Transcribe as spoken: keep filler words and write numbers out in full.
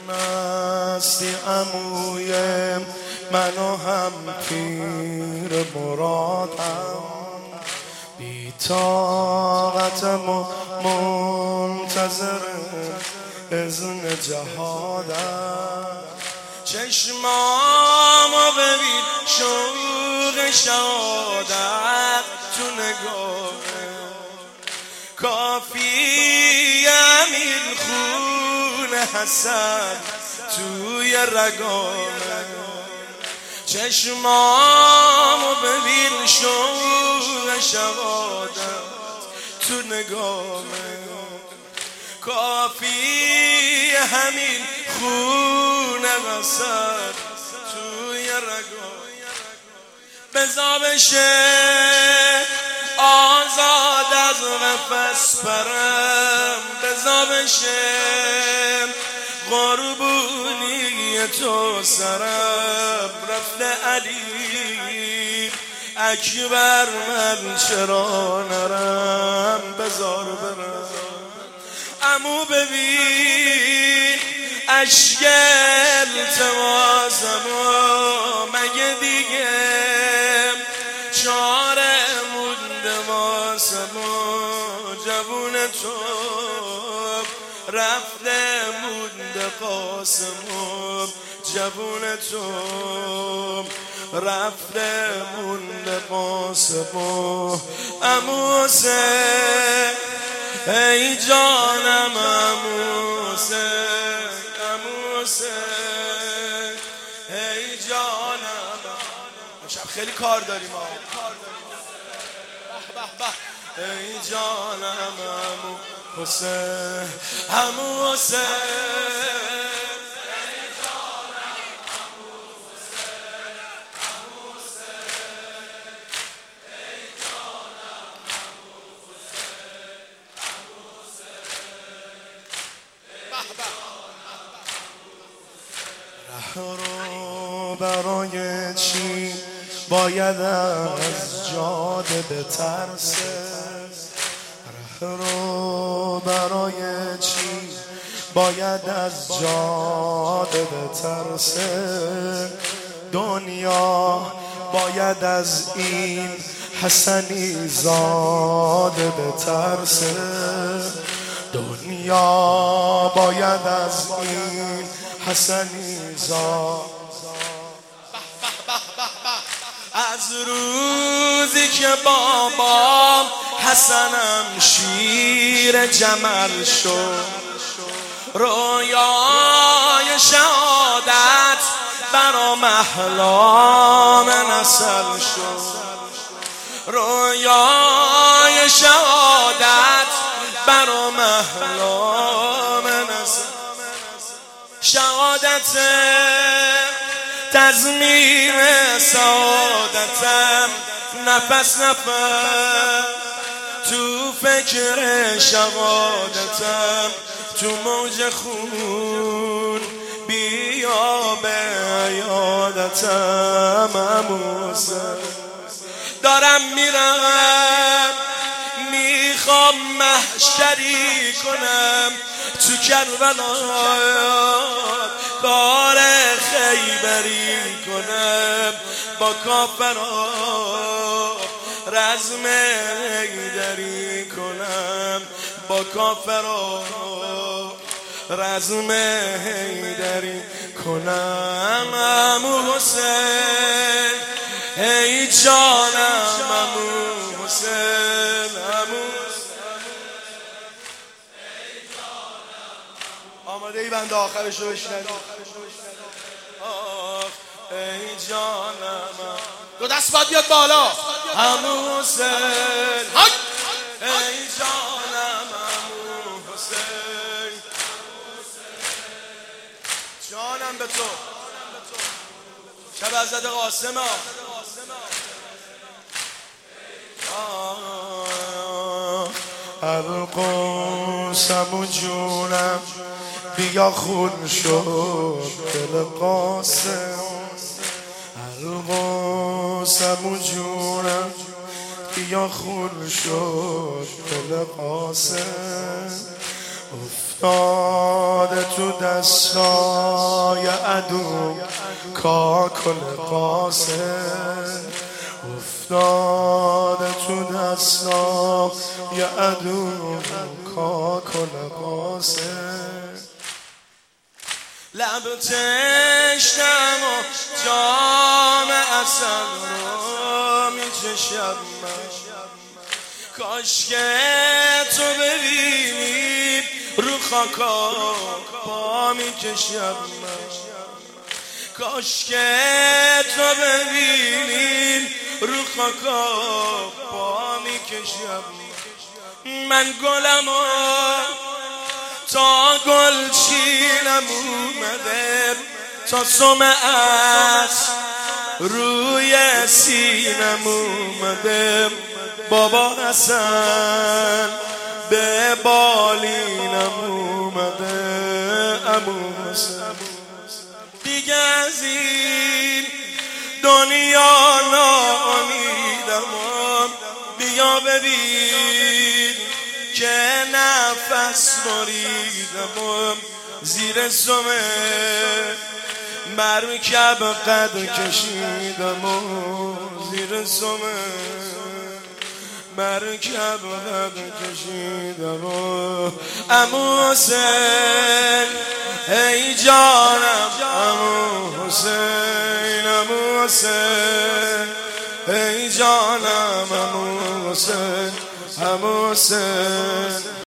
مستی عموی منو هم پیر مرادم، بی طاقتم و منتظر اذن جهادم. چشمامو ببین شوق شهادت تو نگاهه، کافی امیر خون حسن توی رگامه. چشمامو ببین شوق شهادت تو نگاهه، کافی همین خون حسن توی رگامه. بزا بشه آزاد از قفس پرم، بزا بشه قربونی تو سرم. رفته علی اکبر من چرا نرم، بزار برم. عمو ببین اشک التماسمو، مگه دیگه چاره مونده واسمو. جوون تو رفته مونده قاسمو، جوون تو رفته مونده قاسمو. عمو حسین ای جانم عمو حسین، عمو حسین ای جانم. امشب خیلی کار داریم ها. ای جانم عمو حسین، عمو حسین رو برای چی باید از جاده بترسه؟ ره رو برای چی باید از جاده بترسه؟ دنیا باید از این حسنی زاده بترسه. دنیا باید از این حسنی زاد. از روزی که بابام حسنم شیر جمل شد، رویای شهادت برام احلام نسل شد. رویای شهادت برام احلام نسل. شهادت تضمین سعادتم، نفس نفس تو فکر شهادتم. تو موج خون بیا به عیادتم. عمو حسین دارم میرم، میخوام محشری کنم تو کربلا، کار خیبری کنم با کافرا، رزم حیدری کنم با کافرا، رزم حیدری کنم. عمو حسین ای جانم عمو حسین، عمو آماده ای بنده آخرش رو بشنوید؟ آخ ای جانم، دو دست باید بیاد بالا. عمو حسین ای جانم عمو حسین، جانم به تو. شب حضرت قاسم ها. القاسم و جونم بیا خون شد دل قاسم. القاسم و جونم بیا خون شد دل قاسم. افتاده تو دستای عدو کاکل قاسم، افتاده تو دستای عدو کاکل قاسم. لب تشنم و جام عسل رو میچشم من، کاش که تو ببینی رو خاکا پا میکشم من، کاش که تو ببینی رو خاکا پا میکشم من. گلم و تا گل چینم اومده، تا سمعت روی سینم اومده، بابا حسن به بالینم اومده، عمو حسن دیگه از این دنیا ناامیدم، بیا ببین که نفس بریدم، زیر سمه مرکب قد کشیدم، زیر سمه مرکب قد کشیدم. عمو حسین ای جانم، عمو حسین، عمو حسین ای جانم، عمو حسین، عمو حسین.